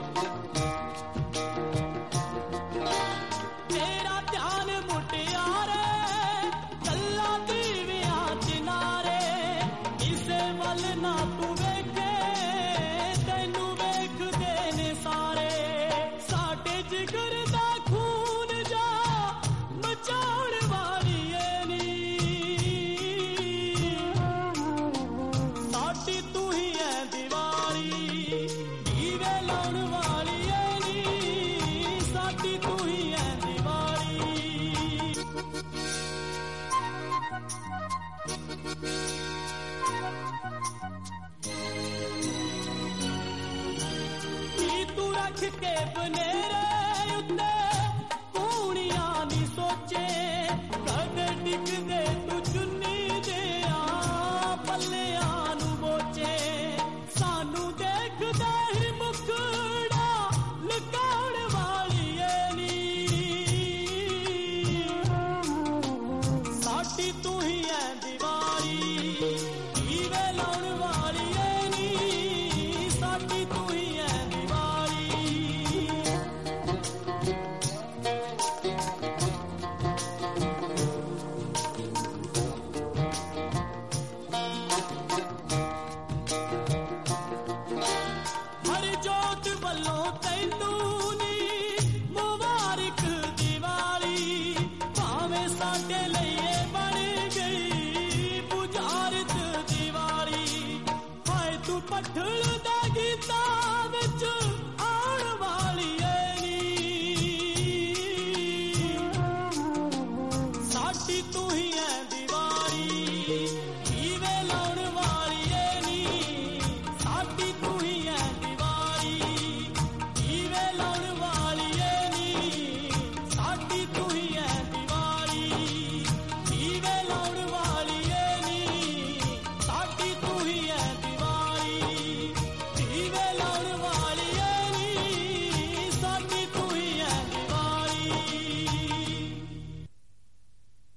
तेरा ध्यान मुटियारे कल्ला दीवियां चिनारे इसे वल ना तू वेखे तैनू वेखदे ने सारे साडे जिगर दा खून जा बचाउण वाली ऐ नी साडी तू ही है दीवारी दीवे लाउण वाली ऐ नी साडी तू ही है दीवारी नी तू रख के बने